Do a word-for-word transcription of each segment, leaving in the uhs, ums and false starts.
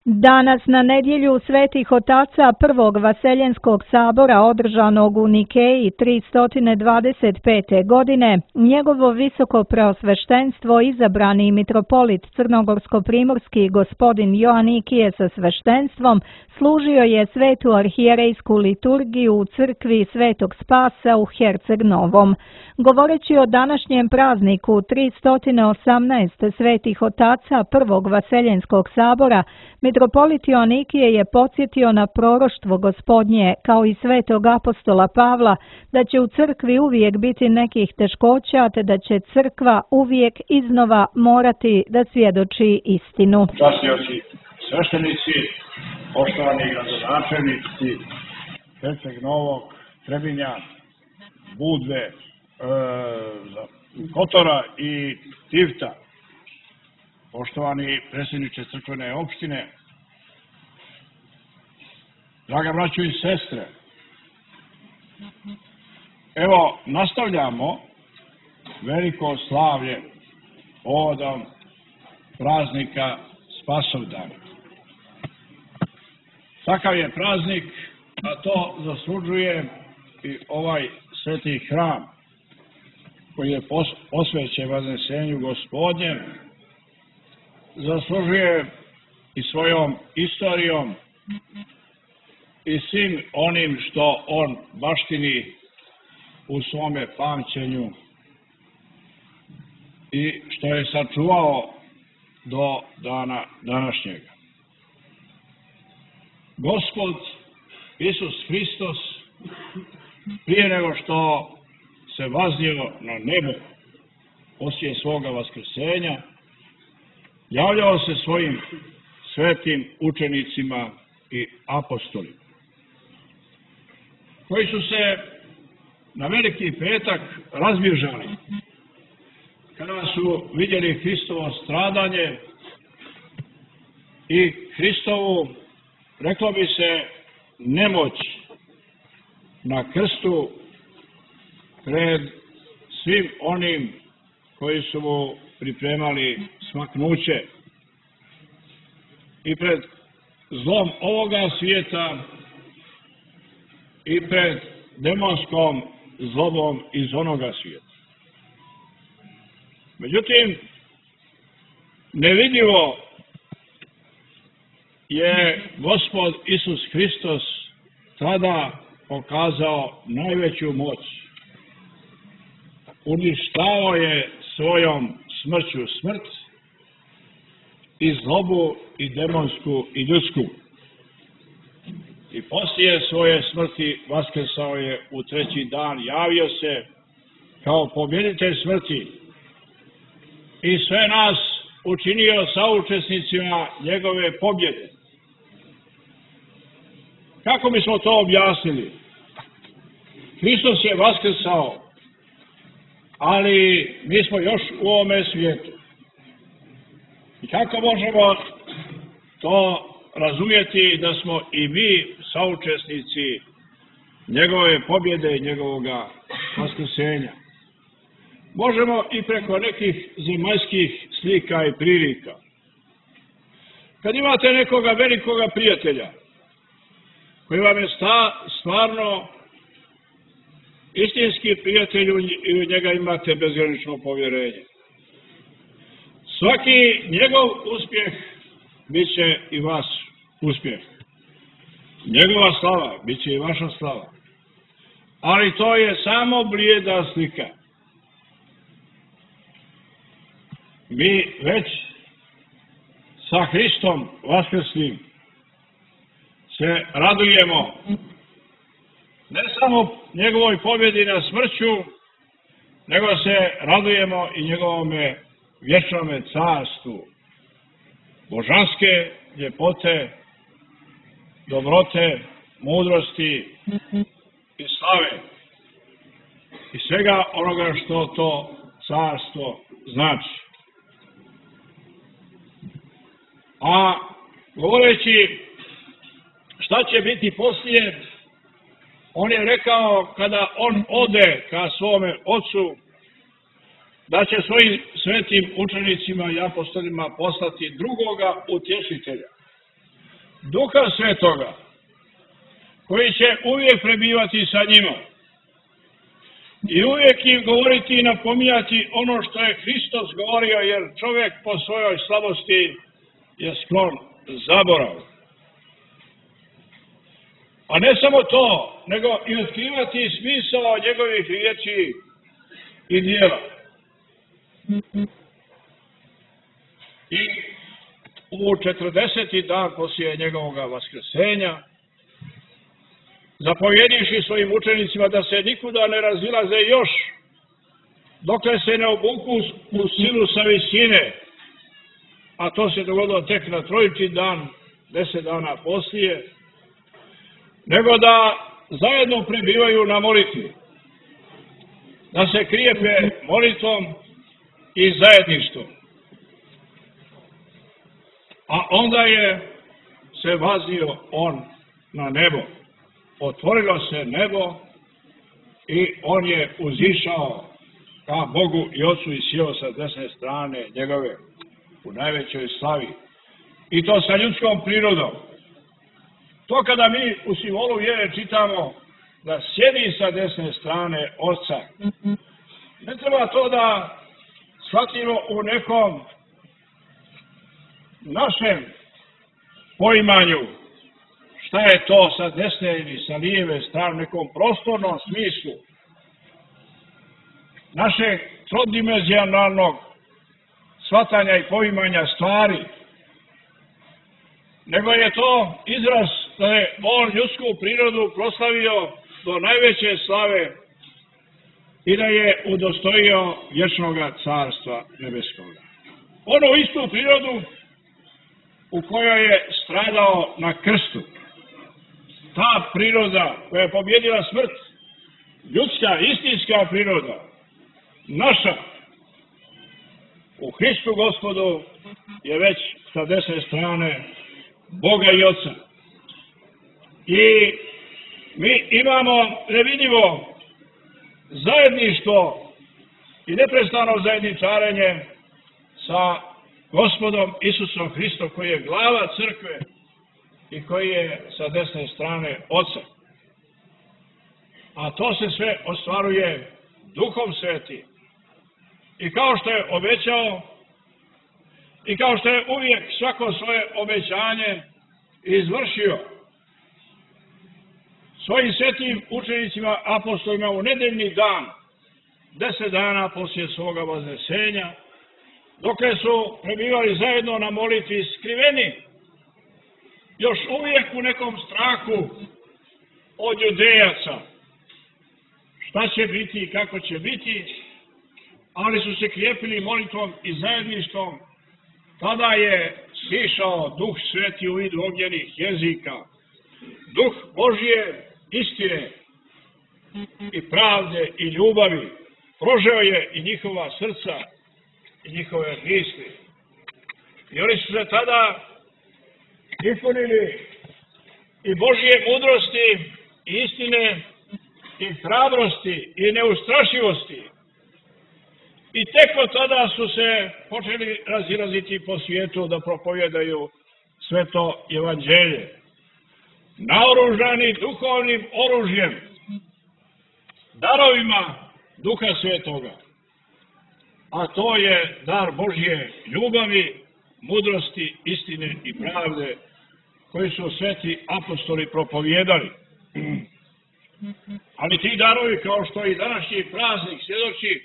Danas na nedjelju Svetih otaca Prvog Vaseljenskog sabora održanog u Nikeji tristo dvadeset pete. godine, njegovo visoko preosveštenstvo izabrani mitropolit crnogorsko-primorski gospodin Joanikije sa sveštenstvom služio je svetu arhijerejsku liturgiju u crkvi Svetog Spasa u Herceg Novom. Govoreći o današnjem prazniku tristo osamnaest Svetih otaca Prvog Vaseljenskog sabora, mitropolit Joanikije je podsjetio na proroštvo Gospodnje, kao i svetog apostola Pavla, da će u crkvi uvijek biti nekih teškoća, te da će crkva uvijek iznova morati da svjedoči istinu. Častioci sveštenici, poštovani gradonačelnici Herceg Novog, Trebinja, Budve, e, Kotora i Tivta, poštovani predsjedniče crkvene opštine, draga braćo i sestre, evo nastavljamo veliko slavlje povodom praznika Spasovdana. Takav je praznik, a to zaslužuje i ovaj sveti hram koji je posvećen Vaznesenju Gospodnjem, zaslužuje i svojom istorijom i svim onim što on baštini u svome pamćenju i što je sačuvao do dana današnjega. Gospod Isus Hristos, prije nego što se vaznio na nebo poslije svoga vaskrsenja, javljao se svojim svetim učenicima i apostolima, koji su se na Veliki petak razbježali kada su vidjeli Hristovo stradanje i Hristovu, reklo bi se, nemoć na krstu pred svim onim koji su mu pripremali smaknuće i pred zlom ovoga svijeta i pred demonskom zlobom iz onoga svijeta. Međutim, nevidljivo je Gospod Isus Hristos tada pokazao najveću moć. Uništavao je svojom smrću smrt i zlobu i demonsku i ljudsku. I poslije svoje smrti vaskrsao je u treći dan, javio se kao pobjeditelj smrti i sve nas učinio saučesnicima njegove pobjede. Kako bismo to objasnili? Hristos je vaskrsao, ali mi smo još u ovome svijetu. I kako možemo to razumjeti da smo i mi saučesnici njegove pobjede i njegovoga vaskrsenja? Možemo i preko nekih zemaljskih slika i prilika. Kad imate nekoga velikoga prijatelja koji vam je sta, stvarno istinski prijatelj i u njega imate bezgranično povjerenje, svaki njegov uspjeh bit će i vas uspjeh. Njegova slava bit će i vaša slava. Ali to je samo blijeda slika. Mi već sa Hristom vaskrslim se radujemo ne samo njegovoj pobjedi na smrću, nego se radujemo i njegovome vječnome carstvu, božanske ljepote, dobrote, mudrosti i slave i svega onoga što to carstvo znači. A govoreći šta će biti poslije, on je rekao kada on ode ka svome ocu, da će svojim svetim učenicima i apostolima poslati drugoga utješitelja, Duha Svetoga, koji će uvijek prebivati sa njima i uvijek im govoriti i napominjati ono što je Hristos govorio, jer čovjek po svojoj slabosti je sklon zaboravu. A ne samo to, nego i otkrivati smisao njegovih riječi i djela. I u četrdeseti dan poslije njegovog vaskrsenja, zapovjedivši svojim učenicima da se nikuda ne razilaze još, dokle se ne obuku u silu sa visine, a to se dogodilo tek na trojični dan, deset dana poslije, nego da zajedno prebivaju na molitvi, da se krijepe molitvom i zajedništvom. A onda je se vazio on na nebo. Otvorilo se nebo i on je uzišao ka Bogu i Otcu i sjeo sa desne strane njegove u najvećoj slavi. I to sa ljudskom prirodom. To kada mi u simbolu vjere čitamo da sjedi sa desne strane Oca, ne treba to da shvatimo u nekom našem poimanju šta je to sa desne ili sa lijeve strane, u nekom prostornom smislu našeg trodimenzionalnog shvatanja i poimanja stvari, nego je to izraz da je on ljudsku prirodu proslavio do najveće slave i da je udostojio vječnoga carstva nebeskoga. Onu istu prirodu u kojoj je stradao na krstu. Ta priroda koja je pobjedila smrt, ljudska, istinska priroda, naša, u Hristu Gospodu je već sa desne strane Boga i Oca. I mi imamo nevidljivo zajedništvo i neprestano zajedničarenje sa Gospodom Isusom Hristom, koji je glava crkve i koji je sa desne strane Oca. A to se sve ostvaruje Duhom Svetim. I kao što je obećao, i kao što je uvijek svako svoje obećanje izvršio, svojim svetim učenicima, apostolima u nedeljni dan, deset dana poslije svoga vaznesenja, dokle su prebivali zajedno na molitvi skriveni, još uvijek u nekom strahu od Judejaca, šta će biti i kako će biti, ali su se krijepili molitvom i zajedništvom. Tada je sišao Duh Sveti u vidu ognjenih jezika, Duh Božje istine i pravde i ljubavi, prožeo je i njihova srca i njihove misli. I oni su se tada ispunili i Božje mudrosti, i istine, i hrabrosti, i neustrašivosti. I tek od tada su se počeli razilaziti po svijetu da propovijedaju sveto evanđelje. Naoružani duhovnim oružjem, darovima Duha Svetoga. A to je dar Božje ljubavi, mudrosti, istine i pravde, koji su sveti apostoli propovijedali. Ali ti darovi, kao što i današnji praznik svjedoči,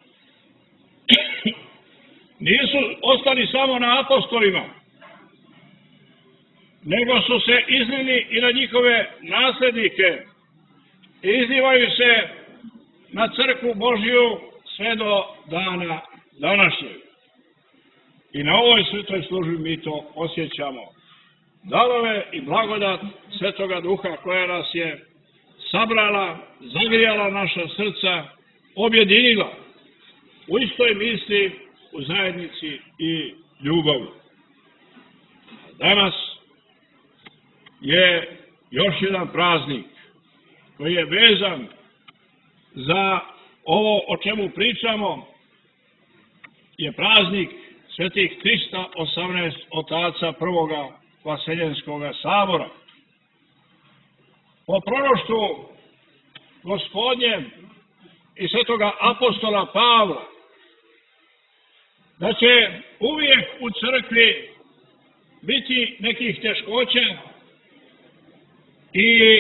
nisu ostali samo na apostolima, nego su se izlili i na njihove naslednike i izlivaju se na crkvu Božju sve do dana današnjeg. I na ovoj svetoj službi mi to osjećamo. Darove i blagodat Svetoga Duha koja nas je sabrala, zagrijala naša srca, objedinila u istoj misli, u zajednici i ljubavi. Danas je još jedan praznik koji je vezan za ovo o čemu pričamo, je praznik svetih trista osamnaest otaca prvoga Vaseljenskog sabora. Po proroštvu Gospodnjem i svetoga apostola Pavla, da će uvijek u crkvi biti nekih teškoća i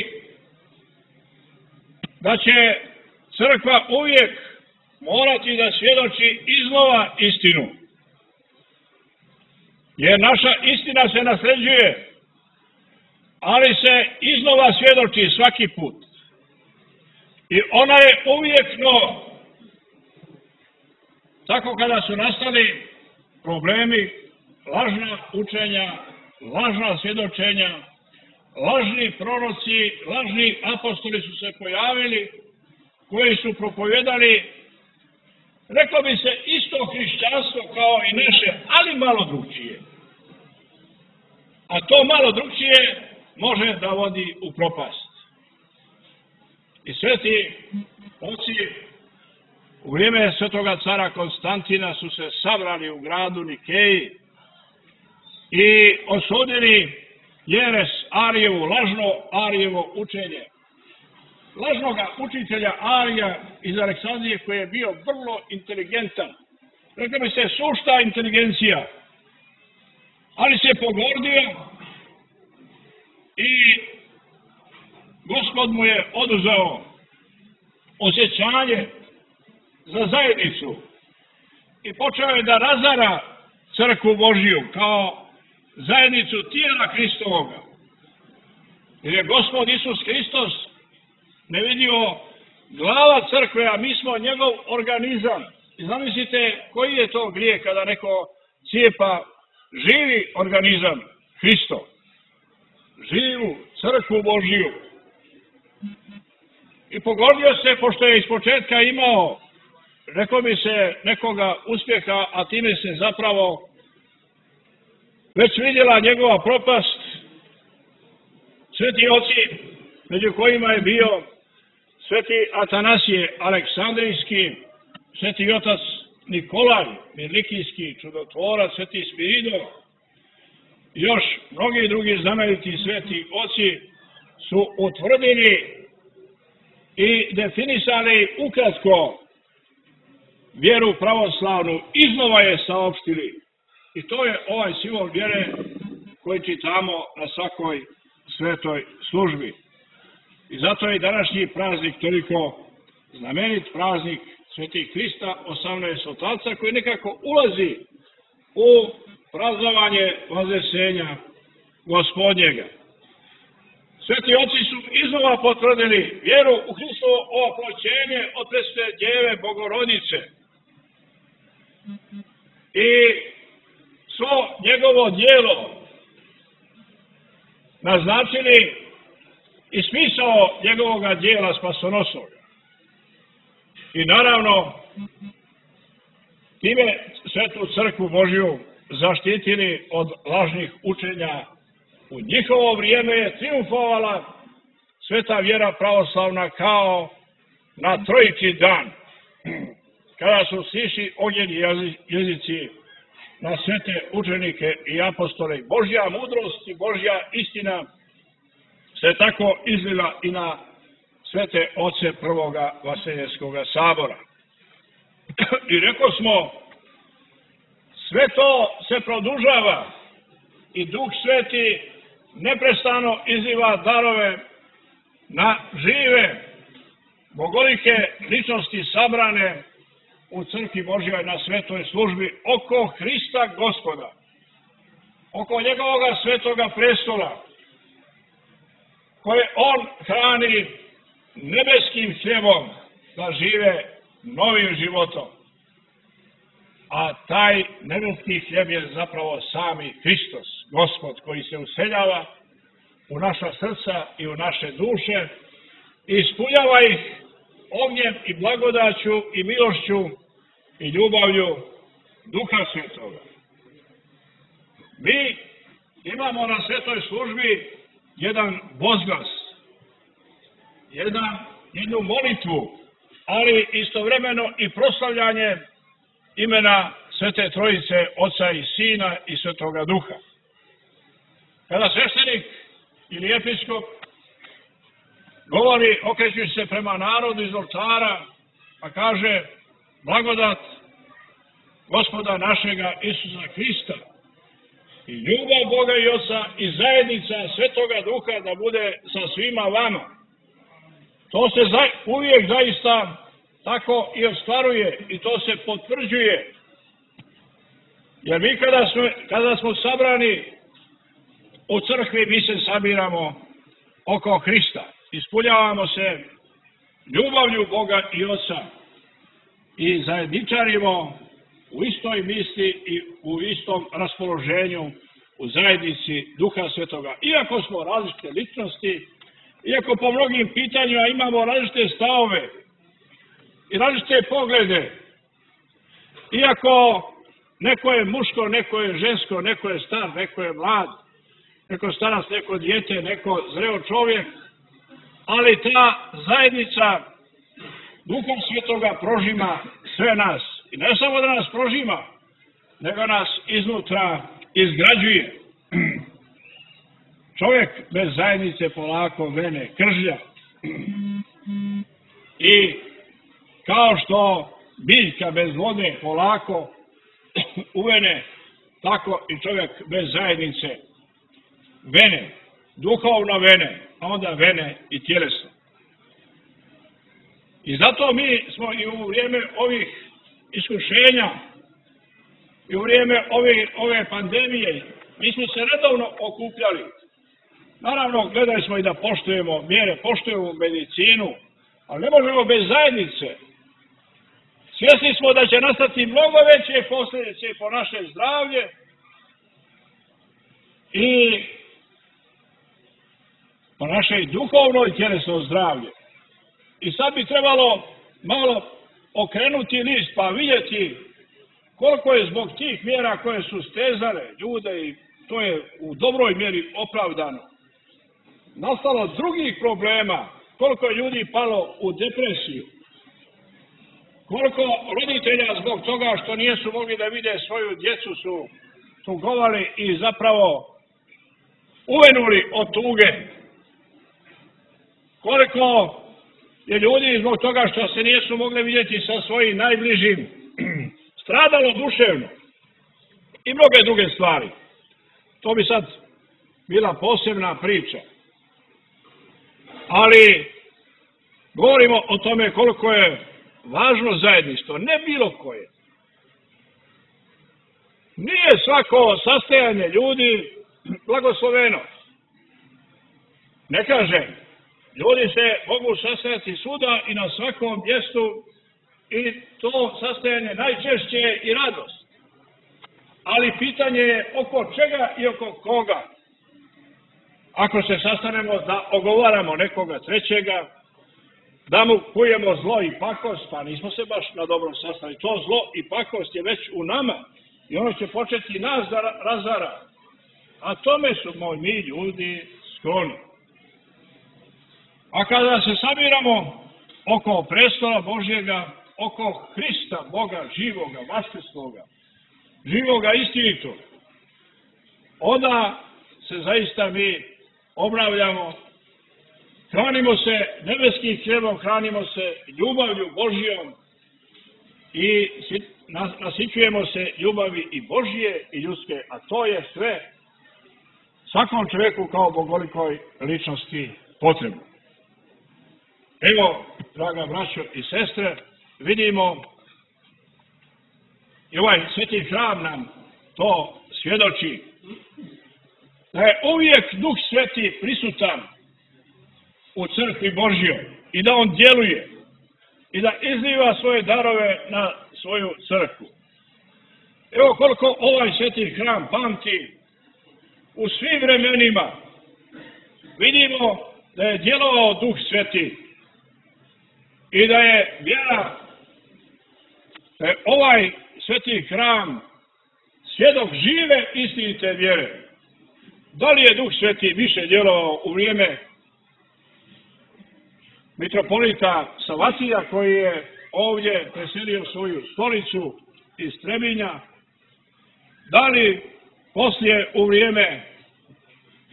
da će crkva uvijek morati da svjedoči iznova istinu. Jer naša istina se nasljeđuje, ali se iznova svjedoči svaki put. I ona je uvijek nova. Tako kada su nastali problemi, lažna učenja, lažna svjedočenja, lažni proroci, lažni apostoli su se pojavili, koji su propovedali, reklo bi se, isto hrišćanstvo kao i naše, ali malo drugčije. A to malo drugčije može da vodi u propast. I sveti oci u vrijeme svetoga cara Konstantina su se sabrali u gradu Nikeji i osudili jeres Arijevu, lažno Arijevo učenje. Lažnoga učitelja Arija iz Aleksandrije koji je bio vrlo inteligentan. Rekla bi se sušta inteligencija, ali se pogordio i Gospod mu je oduzeo osjećanje za zajednicu i počeo je da razara crkvu Božiju kao zajednicu tijela Hristovoga. Jer je Gospod Isus Hristos nevidljivo glava crkve, a mi smo njegov organizam. I zamislite koji je to grijeh kada neko cijepa živi organizam Hristo, živu crkvu Božiju. I pogodio se, pošto je ispočetka imao, rekao bi se, nekoga uspjeha, a time se zapravo već vidjela njegova propast. Sveti oci, među kojima je bio sveti Atanasije Aleksandrijski, sveti otac Nikolaj Mirlikijski, čudotvorac, sveti Spiridon, još mnogi drugi znameniti sveti oci su utvrdili i definisali ukratko vjeru pravoslavnu, iznova je saopštili. I to je ovaj simbol vjere koji čitamo na svakoj svetoj službi. I zato je današnji praznik toliko znamenit, praznik Svetih Hrista, osamnaestog otaca, koji nekako ulazi u praznovanje Vazesenja Gospodnjega. Sveti oci su iznova potvrdili vjeru u Hristovo oploćenje od presvete Djeve Bogorodice i svo njegovo djelo naznačili i smisao njegovog djela spasonosnoga. I naravno, time svetu crkvu Božju zaštitili od lažnih učenja. U njihovo vrijeme je triumfovala sveta vjera pravoslavna kao na Trojični dan, kada su sišli ognjeni jezici na svete učenike i apostole. Božja mudrost i Božja istina se tako izlila i na svete oce prvoga Vaseljenskog sabora. I rekao smo, sve to se produžava i Duh Sveti neprestano izliva darove na žive, bogolike ličnosti sabrane u crkvi Božjoj na svetoj službi oko Hrista Gospoda, oko njegovoga svetoga prestola, koje on hrani nebeskim hljebom da žive novim životom. A taj nebeski hljeb je zapravo sami Hristos, Gospod, koji se useljava u naša srca i u naše duše i ispunjava ih ognjem i blagodaću i milošću i ljubavlju Duha Svetoga. Mi imamo na svetoj službi jedan vozglas, jedan, jednu molitvu, ali istovremeno i proslavljanje imena Svete Trojice, Oca i Sina i Svetoga Duha. Kada sveštenik ili episkop govori, okrećući se prema narodu iz oltara, pa kaže blagodat Gospoda našega Isusa Hrista i ljubav Boga i Oca i zajednica Svetoga Duha da bude sa svima vama. To se za, uvijek zaista tako i ostvaruje i to se potvrđuje. Jer mi kada smo, kada smo sabrani u crkvi, mi se sabiramo oko Hrista. Ispunjavamo se ljubavlju Boga i Oca i zajedničarimo u istoj misli i u istom raspoloženju u zajednici Duha Svetoga. Iako smo različite ličnosti, iako po mnogim pitanjima imamo različite stavove i različite poglede, iako neko je muško, neko je žensko, neko je star, neko je mlad, neko starac, neko dijete, neko zreo čovjek, ali ta zajednica Duha Svetoga prožima sve nas. I ne samo da nas prožima, nego nas iznutra izgrađuje. Čovjek bez zajednice polako vene, kržlja. I kao što biljka bez vode polako uvene, tako i čovjek bez zajednice vene, duhovno vene, a onda vene i tjelesno. I zato mi smo i u vrijeme ovih iskušenja i u vrijeme ove, ove pandemije, mi smo se redovno okupljali. Naravno, gledali smo i da poštujemo mjere, poštujemo medicinu, ali ne možemo bez zajednice. Svjesni smo da će nastati mnogo veće posljedice po naše zdravlje i po naše duhovno i tjelesno zdravlje. I sad bi trebalo malo okrenuti list pa vidjeti koliko je zbog tih mjera koje su stezale ljude i to je u dobroj mjeri opravdano. Nastalo drugih problema, koliko je ljudi palo u depresiju, koliko roditelja zbog toga što nisu mogli da vide svoju djecu su tugovali i zapravo uvenuli od tuge. Koliko je ljudi zbog toga što se nisu mogli vidjeti sa svojim najbližim stradalo duševno i mnoge druge stvari. To bi sad bila posebna priča. Ali govorimo o tome koliko je važno zajedništvo, ne bilo koje. Nije svako sastajanje ljudi blagosloveno. Ne kažem, ljudi se mogu sastajati svuda i na svakom mjestu i to sastajanje najčešće je i radost. Ali pitanje je oko čega i oko koga. Ako se sastanemo da ogovaramo nekoga trećega, da mu kujemo zlo i pakost, pa nismo se baš na dobrom sastali. To zlo i pakost je već u nama i ono će početi nas da razara. A tome su mi ljudi skloni. A kada se sabiramo oko prestola Božjega, oko Hrista, Boga živoga, vaskrsloga, živoga istinitog, onda se zaista mi obnavljamo, hranimo se nebeskim hljebom, hranimo se ljubavlju Božjom i nasićujemo se ljubavi i Božje i ljudske, a to je sve svakom čovjeku kao bogolikoj ličnosti potrebno. Evo, draga braćo i sestre, vidimo i ovaj sveti hram nam to svjedoči, da je uvijek Duh Sveti prisutan u crkvi Božjoj i da on djeluje i da izliva svoje darove na svoju crkvu. Evo koliko ovaj sveti hram pamti u svim vremenima. Vidimo da je djelovao Duh Sveti i da je vjera, da je ovaj sveti hram svjedok žive istinite vjere. Da li je Duh Sveti više djelovao u vrijeme mitropolita Savatija koji je ovdje preselio svoju stolicu iz Trebinja? Da li poslije u vrijeme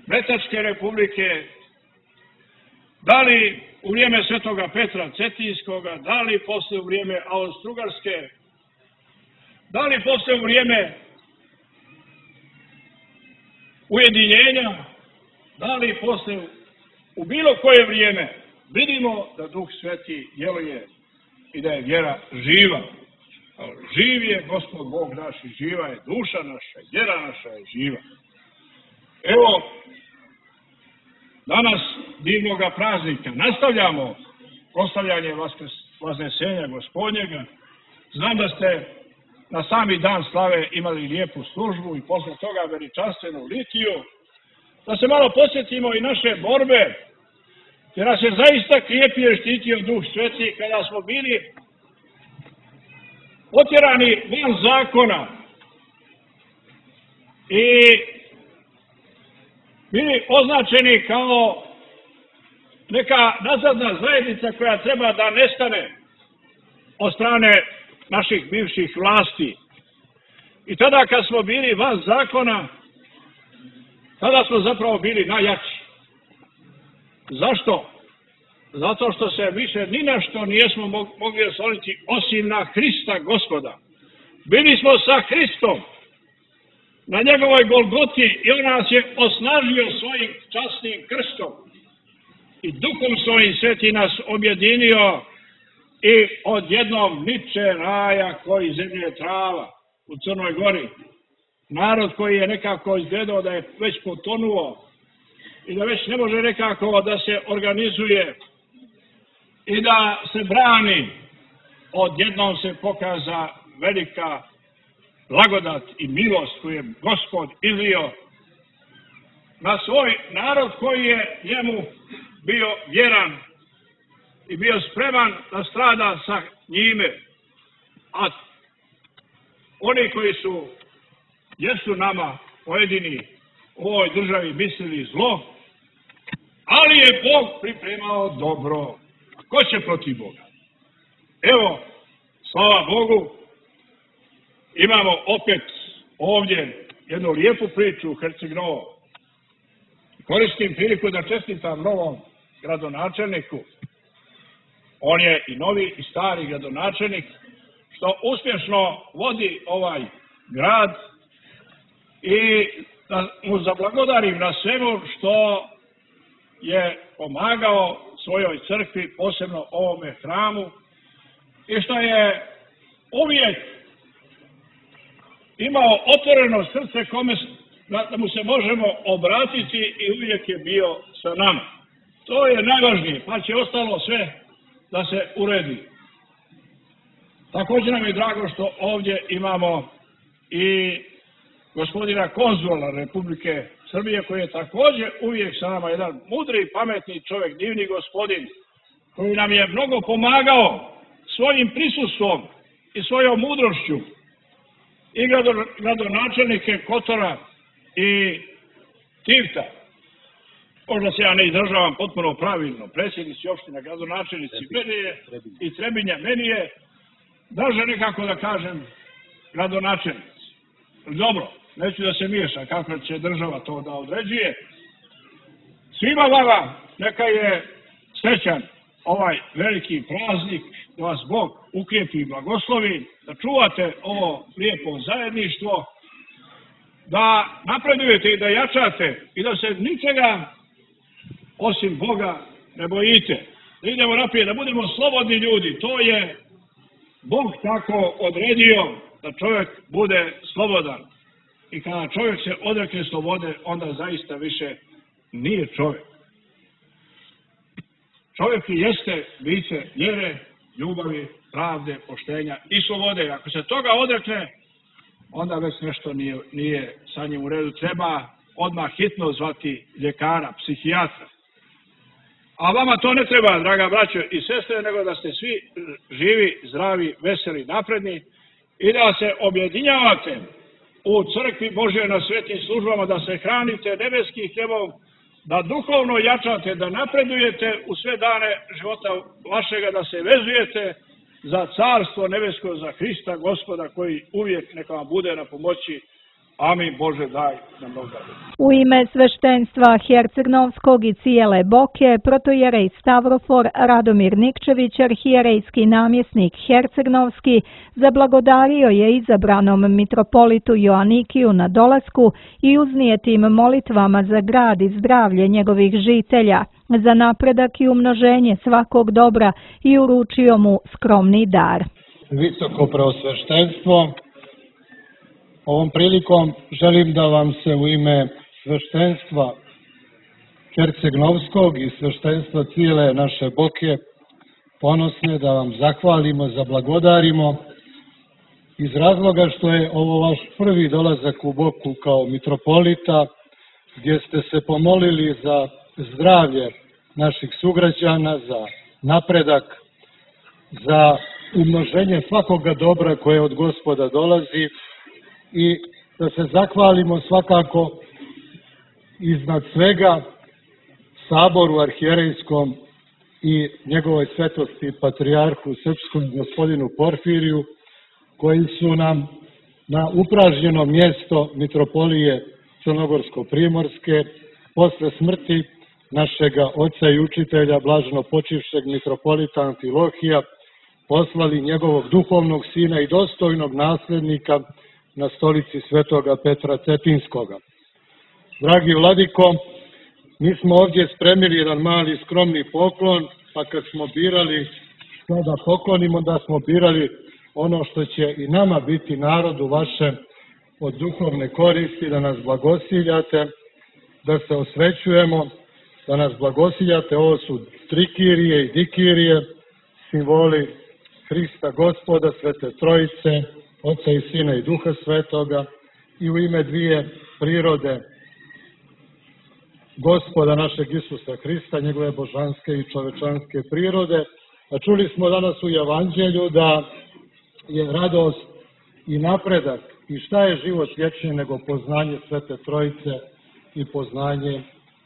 Metačke republike, da li u vrijeme Svetoga Petra Cetinskoga, da li posle u vrijeme Austrougarske, da li posle u vrijeme ujedinjenja, da li posle u bilo koje vrijeme, vidimo da Duh Sveti djeluje i da je vjera živa. Živ je Gospod Bog naš i živa je duša naša, vjera naša je živa. Evo, danas divnoga praznika nastavljamo proslavljanje Vaznesenja Gospodnjega. Znam da ste na sami dan slave imali lijepu službu i posle toga veličanstvenu litiju. Da se malo posjetimo i naše borbe, jer nas je zaista krijepio i štitio Duh Sveti kada smo bili potjerani van zakona i bili označeni kao neka nazadna zajednica koja treba da nestane od strane naših bivših vlasti. I tada kad smo bili van zakona, tada smo zapravo bili najjači. Zašto? Zato što se više ni na što nijesmo mogli osloniti osim na Hrista Gospoda. Bili smo sa Hristom na njegovoj Golgoti i on nas je osnažio svojim časnim krstom i Duhom svojim sveti nas objedinio i odjednom niče raja koji zemlje trava u Crnoj Gori. Narod koji je nekako izgledao da je već potonuo i da već ne može nekako da se organizuje i da se brani, odjednom se pokaza velika blagodat i milost koju je Gospod izlio na svoj narod koji je njemu bio vjeran i bio spreman da strada sa njime. A oni koji su, jesu nama pojedini u ovoj državi mislili zlo, ali je Bog pripremao dobro. Ko će protiv Boga? Evo, slava Bogu, imamo opet ovdje jednu lijepu priču u Herceg Novom. Koristim priliku da čestitam novom gradonačelniku. On je i novi i stari gradonačelnik, što uspješno vodi ovaj grad i da mu zablagodarim na svemu što je pomagao svojoj crkvi, posebno ovome hramu, i što je uvijek imao otvoreno srce kome da mu se možemo obratiti i uvijek je bio sa nama. To je najvažnije, pa će ostalo sve da se uredi. Također nam je drago što ovdje imamo i gospodina konzula Republike Srbije, koji je također uvijek sa nama jedan mudri i pametni čovjek, divni gospodin, koji nam je mnogo pomagao svojim prisustvom i svojom mudrošću, i gradonačelnike Kotora i Tivta. Možda se ja ne izražavam potpuno pravilno, predsjednici opština, gradonačelnici meni je, i Trebinja, meni je draže nekako da kažem gradonačelnici. Dobro, neću da se miješa kako će država to da određuje. Svima vama neka je srećan ovaj veliki praznik, da vas Bog ukrijepi i blagoslovi, da čuvate ovo lijepo zajedništvo, da napredujete i da jačate i da se ničega osim Boga ne bojite. Da idemo naprijed, da budemo slobodni ljudi. To je Bog tako odredio da čovjek bude slobodan. I kada čovjek se odrekne slobode, onda zaista više nije čovjek. Čovjek jeste biće vjere, ljubavi, pravde, poštenja i slobode. Ako se toga odrekne, onda već nešto nije, nije sa njim u redu. Treba odmah hitno zvati ljekara, psihijatra. A vama to ne treba, draga braćo i sestre, nego da ste svi živi, zdravi, veseli, napredni i da se objedinjavate u crkvi Božjoj na svetim službama, da se hranite nebeskim hljebom, da duhovno jačate, da napredujete u sve dane života vašega, da se vezujete za carstvo nebesko, za Hrista Gospoda, koji uvijek neka vam bude na pomoći Amin, Bože, daj nam mnogo. U ime sveštenstva Herceg-Novskog i cijele Boke, protojerej Stavrofor Radomir Nikčević, arhijerejski namjesnik Herceg-Novski, zablagodario je izabranom mitropolitu Joanikiju na dolasku i uznijetim molitvama za grad i zdravlje njegovih žitelja, za napredak i umnoženje svakog dobra i uručio mu skromni dar. Visoko preosveštenstvo, ovom prilikom želim da vam se u ime sveštenstva Herceg-Novskog i sveštenstva cijele naše Boke ponosne da vam zahvalimo, zablagodarimo iz razloga što je ovo vaš prvi dolazak u Boku kao mitropolita, gdje ste se pomolili za zdravlje naših sugrađana, za napredak, za umnoženje svakoga dobra koje od Gospoda dolazi i da se zahvalimo svakako iznad svega Saboru arhijerejskom i njegovoj svetosti patrijarhu srpskom gospodinu Porfiriju, koji su nam na upražnjeno mjesto mitropolije Crnogorsko-Primorske posle smrti našega oca i učitelja blaženo počivšeg mitropolita Amfilohija poslali njegovog duhovnog sina i dostojnog naslednika na stolici svetoga Petra Cetinskoga. Dragi vladiko, mi smo ovdje spremili jedan mali skromni poklon, pa kad smo birali što da poklonimo, da smo birali ono što će i nama biti narodu vašem od duhovne koristi, da nas blagosiljate, da se osvećujemo, da nas blagosiljate. Ovo su trikirije i dikirije, simboli Hrista Gospoda, Svete Trojice, Oca i Sina i Duha Svetoga, i u ime dvije prirode Gospoda našeg Isusa Hrista, njegove božanske i čovečanske prirode. A čuli smo danas u Evanđelju da je radost i napredak i šta je život vječni nego poznanje Svete Trojice i poznanje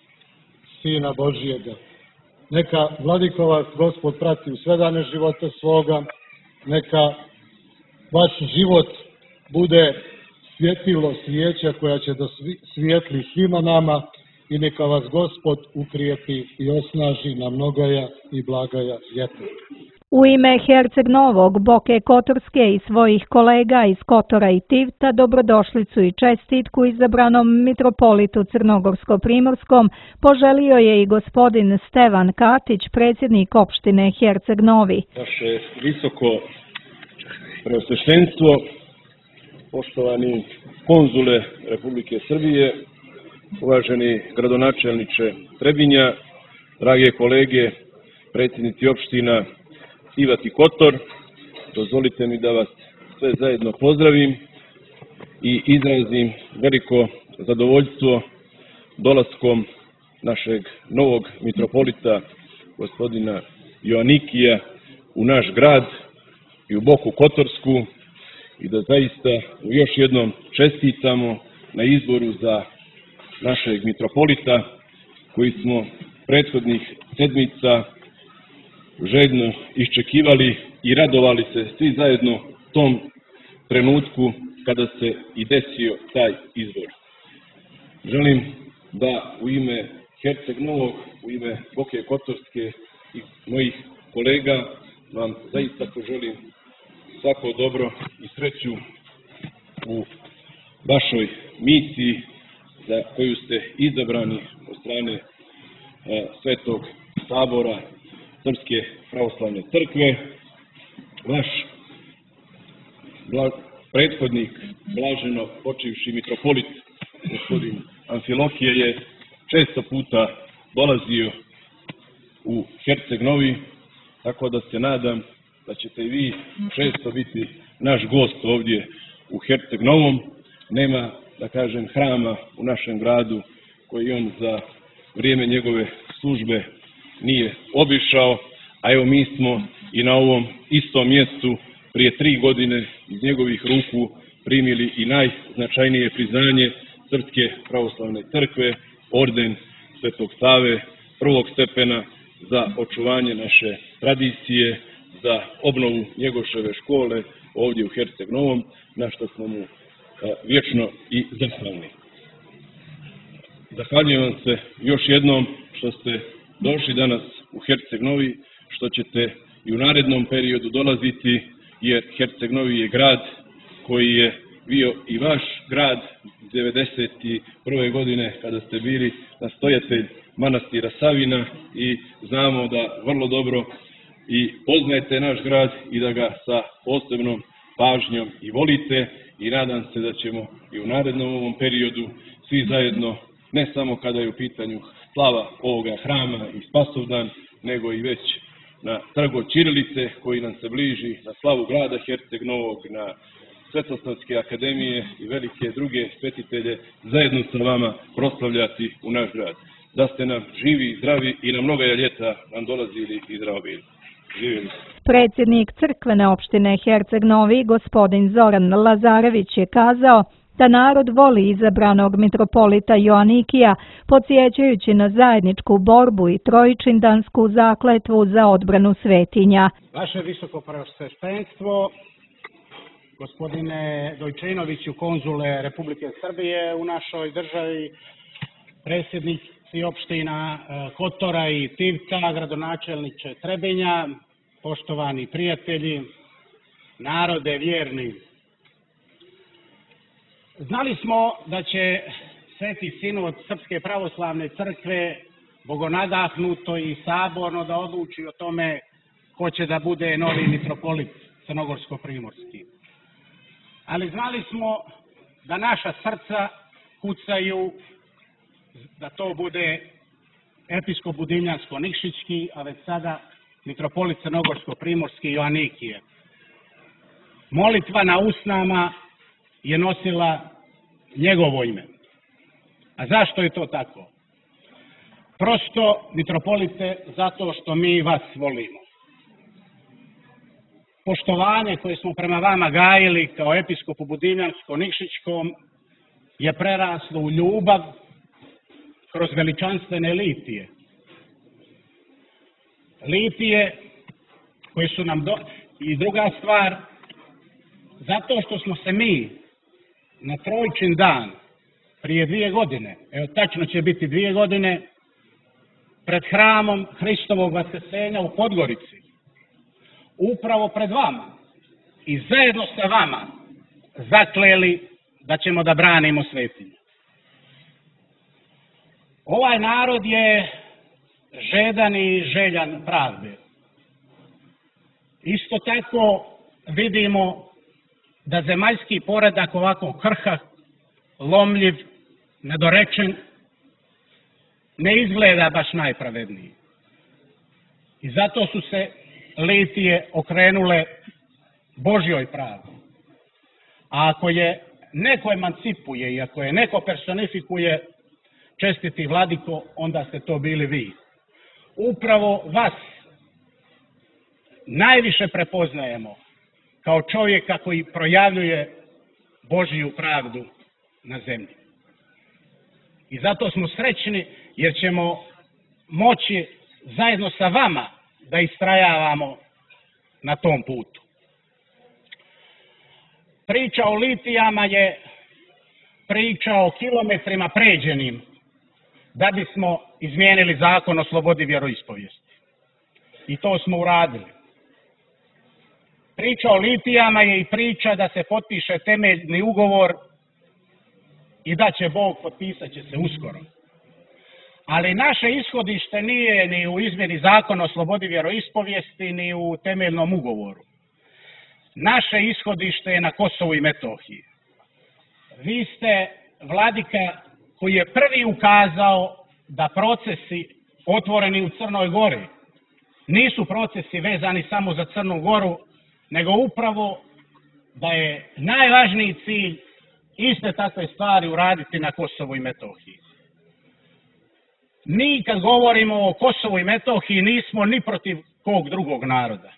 Sina Božijega. Neka vladiko vas Gospod prati u sve dane života svoga, neka vaš život bude svjetilo svijeća koja će da svijetli svima nama i neka vas Gospod ukrijepi i osnaži na mnogaja i blagaja ljeta. U ime Herceg-Novog, Boke Kotorske i svojih kolega iz Kotora i Tivta dobrodošlicu i čestitku izabranom mitropolitu Crnogorsko-Primorskom poželio je i gospodin Stevan Katić, predsjednik opštine Herceg-Novi. Naše visoko preosveštenstvo, poštovani konzule Republike Srbije, uvaženi gradonačelniče Trebinja, drage kolege, predsjednici opština Tivat i Kotor, dozvolite mi da vas sve zajedno pozdravim i izrazim veliko zadovoljstvo dolaskom našeg novog mitropolita, gospodina Joanikija, u naš grad i u Boku Kotorsku i da zaista još jednom čestitamo na izboru za našeg mitropolita koji smo prethodnih sedmica željno iščekivali i radovali se svi zajedno tom trenutku kada se i desio taj izbor. Želim da u ime Herceg-Novog, u ime Boke Kotorske i mojih kolega vam zaista poželim svako dobro i sreću u vašoj misiji za koju ste izabrani od strane e, Svetog Sabora Srpske pravoslavne crkve. Vaš bla, prethodnik, blaženo počivši mitropolit, gospodin Amfilohije, je često puta dolazio u Herceg-Novi, tako da se nadam da ćete i vi često biti naš gost ovdje u Herceg-Novom. Nema, da kažem, hrama u našem gradu koji on za vrijeme njegove službe nije obišao, a evo mi smo i na ovom istom mjestu prije tri godine iz njegovih ruku primili i najznačajnije priznanje Srpske pravoslavne crkve, orden Svetog Save prvog stepena za očuvanje naše tradicije, za obnovu Njegoševe škole ovdje u Herceg-Novom, na što smo mu vječno i zahvalni. Zahvaljujem vam se još jednom što ste došli danas u Herceg Novi, što ćete i u narednom periodu dolaziti, jer Herceg Novi je grad koji je bio i vaš grad devedeset prve godine kada ste bili nastojatelj manastira Savina i znamo da vrlo dobro i poznajete naš grad i da ga sa posebnom pažnjom i volite i nadam se da ćemo i u narednom ovom periodu svi zajedno, ne samo kada je u pitanju slava ovoga hrama i Spasovdan, nego i već na trgu ćirilice koji nam se bliži, na slavu grada Herceg Novog, na Svetosavske akademije i velike druge svetitelje zajedno sa vama proslavljati u naš grad. Da ste nam živi i zdravi i na mnoga ljeta nam dolazili i zdravo bili. Živjeli. Predsjednik crkvene opštine Herceg Novi, gospodin Zoran Lazarević, je kazao da narod voli izabranog mitropolita Joanikija, podsjećajući na zajedničku borbu i trojičindansku zakletvu za odbranu svetinja. Vaše visokopreosveštenstvo, gospodine Dojčinoviću, konzule Republike Srbije u našoj državi, predsjednici opština Kotora i Tivka, gradonačelniče Trebinja, poštovani prijatelji, narode vjerni. Znali smo da će Sveti Sinod Srpske pravoslavne crkve bogonadahnuto i saborno da odluči o tome ko će da bude novi mitropolit crnogorsko-primorski. Ali znali smo da naša srca kucaju da to bude episkop Budimljansko-Nikšićki, a već sada mitropolit crnogorsko-primorski Joanikije. Molitva na usnama je nosila njegovo ime. A zašto je to tako? Prosto, mitropolite, zato što mi vas volimo. Poštovanje koje smo prema vama gajili kao episkopu Budimljansko-Nikšićkom je preraslo u ljubav kroz veličanstvene litije. Litije koje su nam do... I druga stvar, zato što smo se mi na Trojčin dan prije dvije godine, evo tačno će biti dvije godine, pred hramom Hristovog vaskrsenja u Podgorici, upravo pred vama i zajedno sa vama zakleli da ćemo da branimo svetinju. Ovaj narod je žedan i željan pravde. Isto tako vidimo da zemaljski poredak ovako krhak, lomljiv, nedorečen, ne izgleda baš najpravedniji. I zato su se litije okrenule Božjoj pravdi. A ako je neko emancipuje i ako je neko personifikuje, čestiti vladiko, onda ste to bili vi. Upravo vas najviše prepoznajemo kao čovjeka koji projavljuje Božju pravdu na zemlji. I zato smo srećni jer ćemo moći zajedno sa vama da istrajavamo na tom putu. Priča o litijama je priča o kilometrima pređenim da bismo izmijenili zakon o slobodi vjeroispovijesti. I to smo uradili. Priča o litijama je i priča da se potpiše temeljni ugovor i da će Bog potpisat će se uskoro. Ali naše ishodište nije ni u izmjeni zakona o slobodi vjeroispovijesti, ni u temeljnom ugovoru. Naše ishodište je na Kosovu i Metohiji. Vi ste vladika koji je prvi ukazao da procesi otvoreni u Crnoj Gori nisu procesi vezani samo za Crnu Goru, nego upravo da je najvažniji cilj iste takve stvari uraditi na Kosovu i Metohiji. Mi kad govorimo o Kosovu i Metohiji nismo ni protiv kog drugog naroda.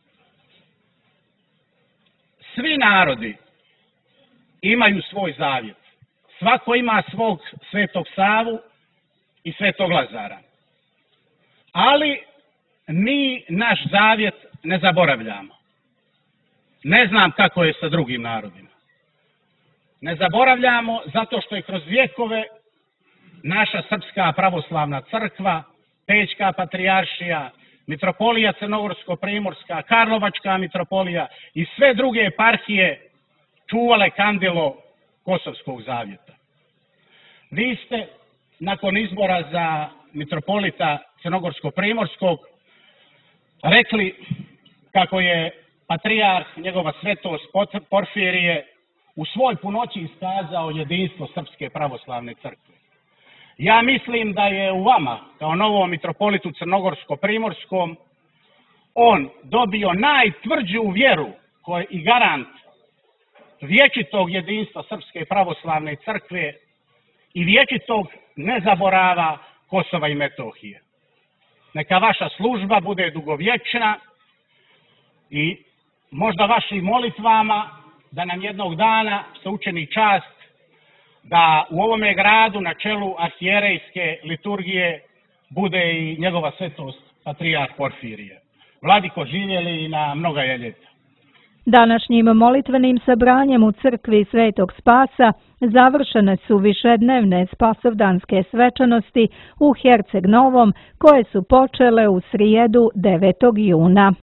Svi narodi imaju svoj zavjet. Svako ima svog Svetog Savu i Svetog Lazara. Ali mi naš zavjet ne zaboravljamo. Ne znam kako je sa drugim narodima. ne zaboravljamo zato što je kroz vjekove naša Srpska pravoslavna crkva, Pećka patrijaršija, Mitropolija Crnogorsko-primorska, Karlovačka mitropolija i sve druge eparhije čuvale kandilo Kosovskog zavjeta. Vi ste nakon izbora za mitropolita Crnogorsko-primorskog rekli kako je patrijarh, njegova svetost Porfirije, u svoj punoći iskazao jedinstvo Srpske pravoslavne crkve. Ja mislim da je u vama, kao novom mitropolitu Crnogorsko-primorskom, on dobio najtvrđu vjeru koji i garant vječitog jedinstva Srpske pravoslavne crkve i vječitog nezaborava Kosova i Metohije. Neka vaša služba bude dugovječna i možda vašim molitvama da nam jednog dana se učini čast da u ovome gradu na čelu arhijerejske liturgije bude i njegova svetost patrijarh Porfirije. Vladiko, živjeli na mnoga je ljeta. Današnjim molitvenim sabranjem u crkvi Svetog Spasa završene su višednevne spasovdanske svečanosti u Herceg Novom koje su počele u srijedu devetog juna.